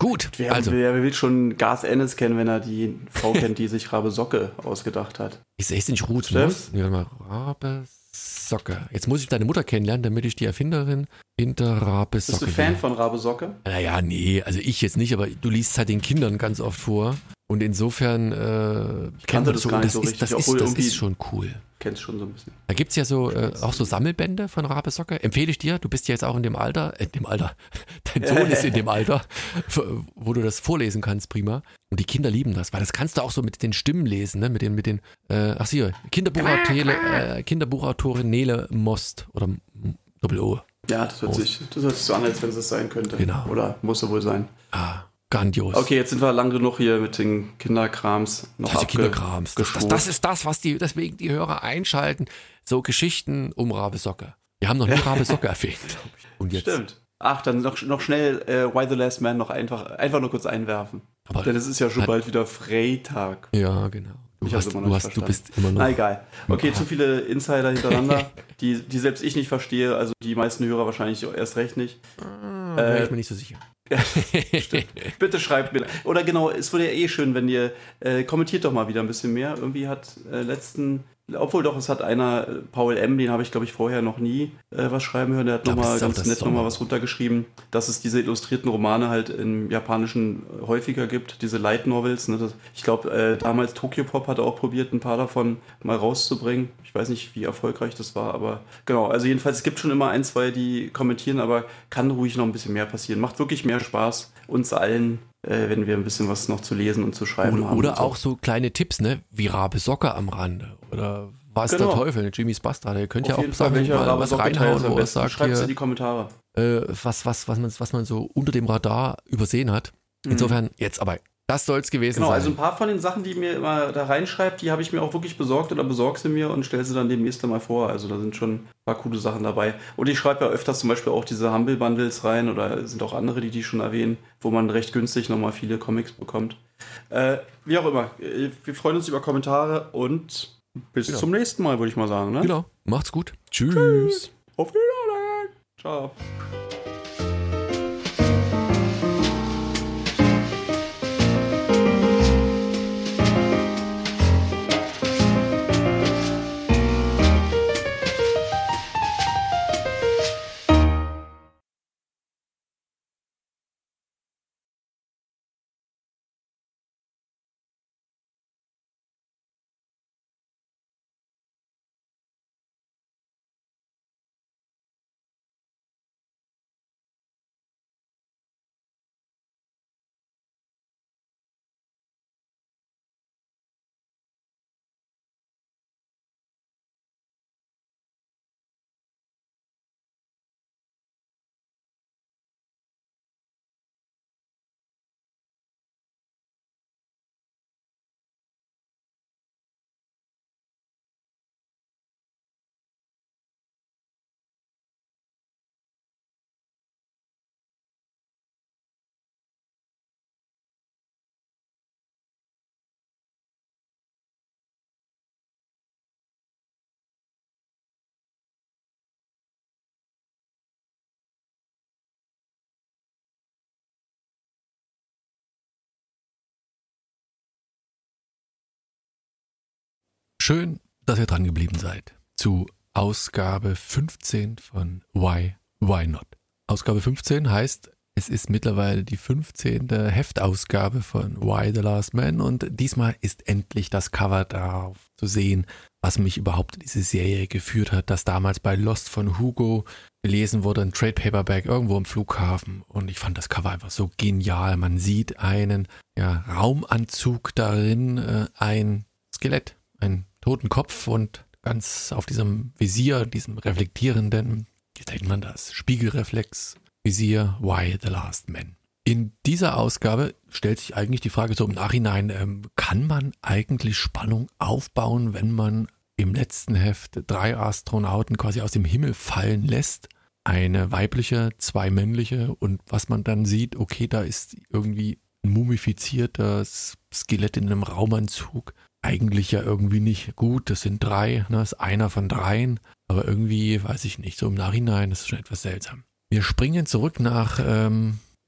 Gut, wer, also. Wer will schon Garth Ennis kennen, wenn er die Frau kennt, die sich Rabe Socke ausgedacht hat? Ist echt nicht Ruth Moss? Ja, mal Rabe Socke. Jetzt muss ich deine Mutter kennenlernen, damit ich die Erfinderin hinter Rabe Socke. Bist du Fan von Rabe Socke? Naja, nee, also ich jetzt nicht, aber du liest es halt den Kindern ganz oft vor. Und insofern äh, ich kannte das so, gar nicht das so ist, richtig. Das, ist, das ist schon cool. Kennst schon so ein bisschen. Da gibt es ja so äh, auch so Sammelbände von Rabe Socke. Empfehle ich dir, du bist ja jetzt auch in dem Alter, äh, in dem Alter, dein Sohn ist in dem Alter, wo du das vorlesen kannst, prima. Und die Kinder lieben das, weil das kannst du auch so mit den Stimmen lesen, ne? Mit den, mit den, äh, ach hier, Kinderbuchautorin, äh, Kinderbuchautorin Nele Most oder Doppel-O. Ja, das hört, sich, das hört sich so an, als wenn es das sein könnte. Genau. Oder muss er wohl sein. Ah, grandios. Okay, jetzt sind wir lang genug hier mit den Kinderkrams. Noch das ist Kinderkrams. Das, das, das ist das, was die, deswegen die Hörer einschalten. So Geschichten um Rabe Socke. Wir haben noch nie Rabe Socke erwähnt, glaube ich. Und jetzt. Stimmt. Ach, dann noch, noch schnell äh, Why the Last Man noch einfach, einfach nur kurz einwerfen. Aber denn es ist ja schon hat, bald wieder Freitag. Ja, genau. Du, ich hast, du, hast, du bist immer noch. Na egal. Okay, ja. Zu viele Insider hintereinander, die, die selbst ich nicht verstehe. Also die meisten Hörer wahrscheinlich erst recht nicht. Ah, äh, bin ich mir nicht so sicher. Bitte schreibt mir. Oder genau, es würde ja eh schön, wenn ihr äh, kommentiert doch mal wieder ein bisschen mehr. Irgendwie hat äh, letzten, obwohl doch, es hat einer, äh, Paul M., den habe ich glaube ich vorher noch nie äh, was schreiben hören. Der hat nochmal ganz nett nochmal was runtergeschrieben, dass es diese illustrierten Romane halt im Japanischen häufiger gibt, diese Light Novels. Ne? Das, ich glaube, äh, damals Tokyo Pop hat auch probiert, ein paar davon mal rauszubringen. Ich weiß nicht, wie erfolgreich das war, aber genau. Also jedenfalls, es gibt schon immer ein, zwei, die kommentieren, aber kann ruhig noch ein bisschen mehr passieren. Macht wirklich mehr Spaß uns allen, äh, wenn wir ein bisschen was noch zu lesen und zu schreiben oder, haben. Oder so. auch so kleine Tipps, ne? Wie Rabe Socke am Rande. Oder was genau. Der Teufel, Jimmys Bastard. Ihr könnt Auf ja auch sagen, mal was reinhauen, wo er sagt, schreibt es in die Kommentare. Äh, was, was, was, man, was man so unter dem Radar übersehen hat. Insofern, mhm. jetzt aber, das soll es gewesen genau, sein. Also ein paar von den Sachen, die mir immer da reinschreibt, die habe ich mir auch wirklich besorgt oder besorge sie mir und stelle sie dann demnächst mal vor. Also da sind schon ein paar coole Sachen dabei. Und ich schreibe ja öfters zum Beispiel auch diese Humble Bundles rein oder sind auch andere, die die schon erwähnen, wo man recht günstig nochmal viele Comics bekommt. Äh, wie auch immer, wir freuen uns über Kommentare und bis genau. zum nächsten Mal, würde ich mal sagen. Ne? Genau, macht's gut. Tschüss. Tschüss. Auf Wiedersehen. Ciao. Schön, dass ihr dran geblieben seid zu Ausgabe fünfzehn von Why, Why Not. Ausgabe fünfzehn heißt, es ist mittlerweile die fünfzehnte Heftausgabe von Why the Last Man und diesmal ist endlich das Cover darauf zu sehen, was mich überhaupt in diese Serie geführt hat, das damals bei Lost von Hugo gelesen wurde, ein Trade Paperback irgendwo im Flughafen und ich fand das Cover einfach so genial. Man sieht einen ja, Raumanzug darin, äh, ein Skelett, ein toten Kopf und ganz auf diesem Visier, diesem reflektierenden, wie nennt man das, Spiegelreflex, Visier, Why the Last Man. In dieser Ausgabe stellt sich eigentlich die Frage so im Nachhinein, ähm, kann man eigentlich Spannung aufbauen, wenn man im letzten Heft drei Astronauten quasi aus dem Himmel fallen lässt? Eine weibliche, zwei männliche und was man dann sieht, okay, da ist irgendwie ein mumifiziertes Skelett in einem Raumanzug. Eigentlich ja irgendwie nicht gut, das sind drei, ne, ist einer von dreien, aber irgendwie, weiß ich nicht, so im Nachhinein, das ist schon etwas seltsam. Wir springen zurück nach ähm,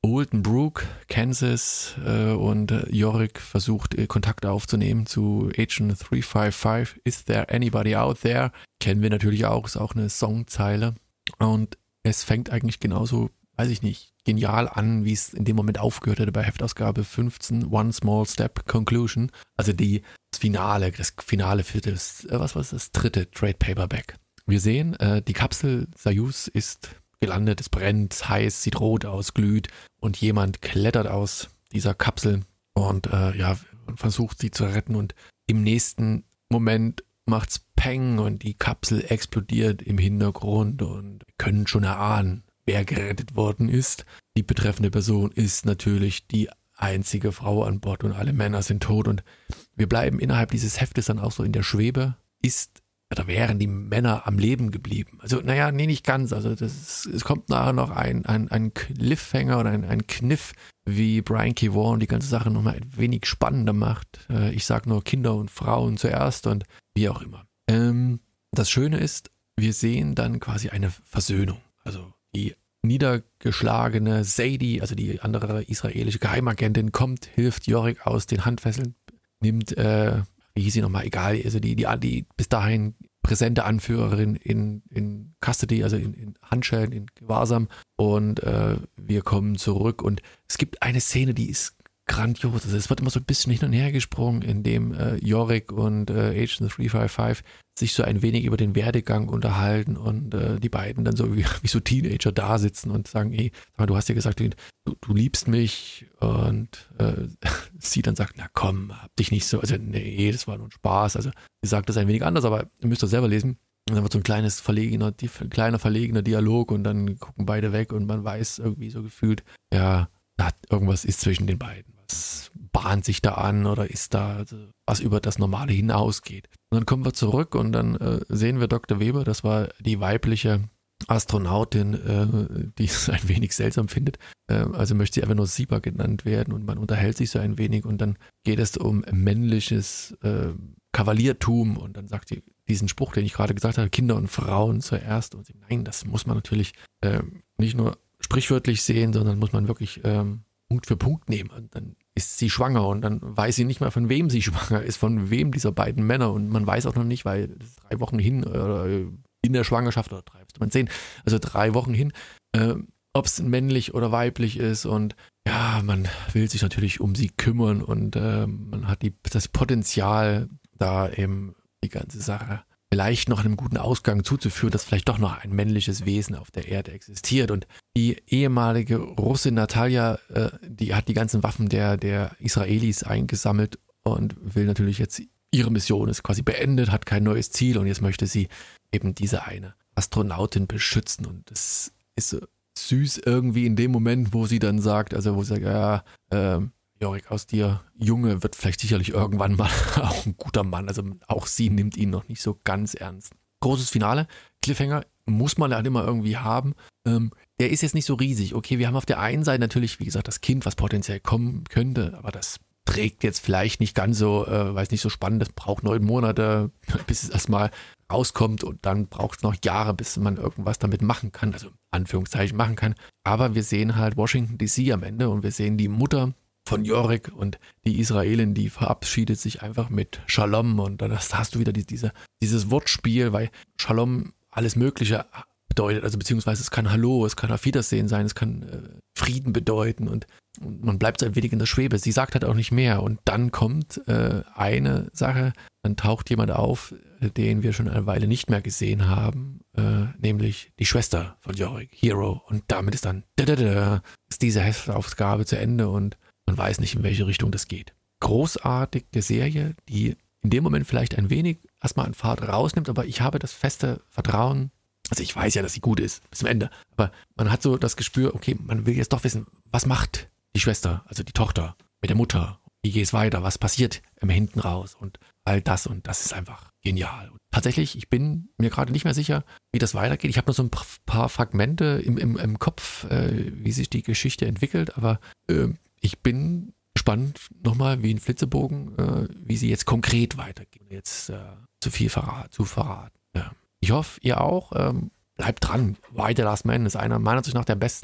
Olden Brook, Kansas äh, und äh, Yorick versucht äh, Kontakt aufzunehmen zu Agent drei fünf fünf. Is there anybody out there? Kennen wir natürlich auch, ist auch eine Songzeile. Und es fängt eigentlich genauso, weiß ich nicht, genial an, wie es in dem Moment aufgehört hätte bei Heftausgabe fünfzehn, One Small Step Conclusion. Also die, das Finale, das Finale für das, äh, was war das, das dritte Trade Paperback. Wir sehen, äh, die Kapsel Soyuz ist gelandet, es brennt, heiß, sieht rot aus, glüht und jemand klettert aus dieser Kapsel und äh, ja, versucht sie zu retten und im nächsten Moment macht's Peng und die Kapsel explodiert im Hintergrund und wir können schon erahnen, wer gerettet worden ist. Die betreffende Person ist natürlich die einzige Frau an Bord und alle Männer sind tot und wir bleiben innerhalb dieses Heftes dann auch so in der Schwebe. Ist oder wären die Männer am Leben geblieben? Also, naja, nee, nicht ganz. Also, das ist, es kommt nachher noch ein, ein, ein Cliffhanger oder ein, ein Kniff, wie Brian K. Vaughan die ganze Sache nochmal ein wenig spannender macht. Äh, ich sag nur Kinder und Frauen zuerst und wie auch immer. Ähm, das Schöne ist, wir sehen dann quasi eine Versöhnung. Also, die niedergeschlagene Sadie, also die andere israelische Geheimagentin, kommt, hilft Yorick aus den Handfesseln, nimmt, äh, wie hieß sie nochmal, egal, also die, die, die bis dahin präsente Anführerin in, in Custody, also in, in Handschellen, in Gewahrsam und äh, wir kommen zurück und es gibt eine Szene, die ist grandios, also es wird immer so ein bisschen hin und her gesprungen, in dem äh, Yorick und äh, Agent drei fünf fünf sich so ein wenig über den Werdegang unterhalten und äh, die beiden dann so wie, wie so Teenager da sitzen und sagen, ey, du hast ja gesagt, du, du liebst mich und äh, sie dann sagt, na komm, hab dich nicht so, also nee, das war nur ein Spaß, also sie sagt das ein wenig anders, aber ihr müsst das selber lesen. Und dann wird so ein kleines verlegener, ein kleiner verlegener Dialog und dann gucken beide weg und man weiß irgendwie so gefühlt, ja, da hat, irgendwas ist zwischen den beiden. Was bahnt sich da an oder ist da also, was über das Normale hinausgeht. Und dann kommen wir zurück und dann äh, sehen wir Doktor Weber, das war die weibliche Astronautin, äh, die es ein wenig seltsam findet. Äh, also möchte sie einfach nur Siba genannt werden und man unterhält sich so ein wenig und dann geht es um männliches äh, Kavaliertum und dann sagt sie diesen Spruch, den ich gerade gesagt habe, Kinder und Frauen zuerst und sie, nein, das muss man natürlich äh, nicht nur sprichwörtlich sehen, sondern muss man wirklich ähm, Punkt für Punkt nehmen. Und dann ist sie schwanger und dann weiß sie nicht mehr, von wem sie schwanger ist, von wem dieser beiden Männer. Und man weiß auch noch nicht, weil das ist drei Wochen hin oder in der Schwangerschaft oder drei, wird man sehen, also drei Wochen hin, äh, ob es männlich oder weiblich ist. Und ja, man will sich natürlich um sie kümmern und äh, man hat die, das Potenzial, da eben die ganze Sache vielleicht noch einem guten Ausgang zuzuführen, dass vielleicht doch noch ein männliches Wesen auf der Erde existiert. Und die ehemalige Russin Natalia, äh, die hat die ganzen Waffen der, der Israelis eingesammelt und will natürlich jetzt, ihre Mission ist quasi beendet, hat kein neues Ziel und jetzt möchte sie eben diese eine Astronautin beschützen. Und das ist so süß irgendwie in dem Moment, wo sie dann sagt, also wo sie sagt, ja, äh, Yorick, aus dir Junge wird vielleicht sicherlich irgendwann mal auch ein guter Mann. Also auch sie nimmt ihn noch nicht so ganz ernst. Großes Finale. Cliffhanger muss man halt immer irgendwie haben. Ähm, der ist jetzt nicht so riesig. Okay, wir haben auf der einen Seite natürlich, wie gesagt, das Kind, was potenziell kommen könnte, aber das trägt jetzt vielleicht nicht ganz so, äh, weiß nicht, so spannend. Das braucht neun Monate, bis es erstmal rauskommt und dann braucht es noch Jahre, bis man irgendwas damit machen kann. Also Anführungszeichen machen kann. Aber wir sehen halt Washington D C am Ende und wir sehen die Mutter von Yorick und die Israelin, die verabschiedet sich einfach mit Shalom und dann hast du wieder die, diese, dieses Wortspiel, weil Shalom alles Mögliche bedeutet, also beziehungsweise es kann Hallo, es kann Auf Wiedersehen sein, es kann äh, Frieden bedeuten und, und man bleibt so ein wenig in der Schwebe. Sie sagt halt auch nicht mehr und dann kommt äh, eine Sache, dann taucht jemand auf, den wir schon eine Weile nicht mehr gesehen haben, äh, nämlich die Schwester von Yorick, Hero, und damit ist dann da, da, da, ist diese Heftaufgabe zu Ende und man weiß nicht, in welche Richtung das geht. Großartige Serie, die in dem Moment vielleicht ein wenig erstmal an Fahrt rausnimmt, aber ich habe das feste Vertrauen, also ich weiß ja, dass sie gut ist, bis zum Ende, aber man hat so das Gespür, okay, man will jetzt doch wissen, was macht die Schwester, also die Tochter mit der Mutter, wie geht es weiter, was passiert im Hinten raus und all das und das ist einfach genial. Und tatsächlich, ich bin mir gerade nicht mehr sicher, wie das weitergeht. Ich habe nur so ein paar Fragmente im, im, im Kopf, äh, wie sich die Geschichte entwickelt, aber äh, ich bin gespannt nochmal wie ein Flitzebogen, äh, wie sie jetzt konkret weitergeht. Jetzt äh, zu viel verrat, zu verraten. Ja. Ich hoffe, ihr auch. Ähm, bleibt dran. Why the Last Man ist einer meiner Ansicht nach der besten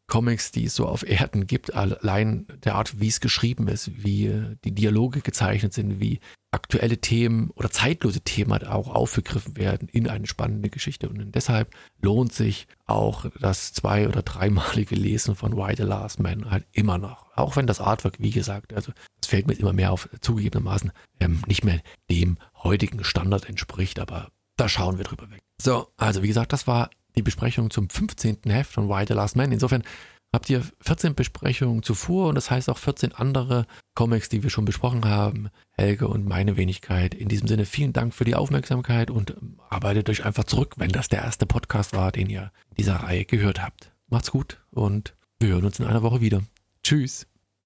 Comics, die es so auf Erden gibt, allein der Art, wie es geschrieben ist, wie die Dialoge gezeichnet sind, wie aktuelle Themen oder zeitlose Themen halt auch aufgegriffen werden in eine spannende Geschichte. Und deshalb lohnt sich auch das zwei- oder dreimalige Lesen von Y the Last Man halt immer noch. Auch wenn das Artwork, wie gesagt, also es fällt mir immer mehr auf, zugegebenermaßen ähm, nicht mehr dem heutigen Standard entspricht, aber da schauen wir drüber weg. So, also wie gesagt, das war die Besprechung zum fünfzehnten Heft von Y the Last Man. Insofern habt ihr vierzehn Besprechungen zuvor und das heißt auch vierzehn andere Comics, die wir schon besprochen haben. Helge und meine Wenigkeit. In diesem Sinne vielen Dank für die Aufmerksamkeit und arbeitet euch einfach zurück, wenn das der erste Podcast war, den ihr in dieser Reihe gehört habt. Macht's gut und wir hören uns in einer Woche wieder. Tschüss.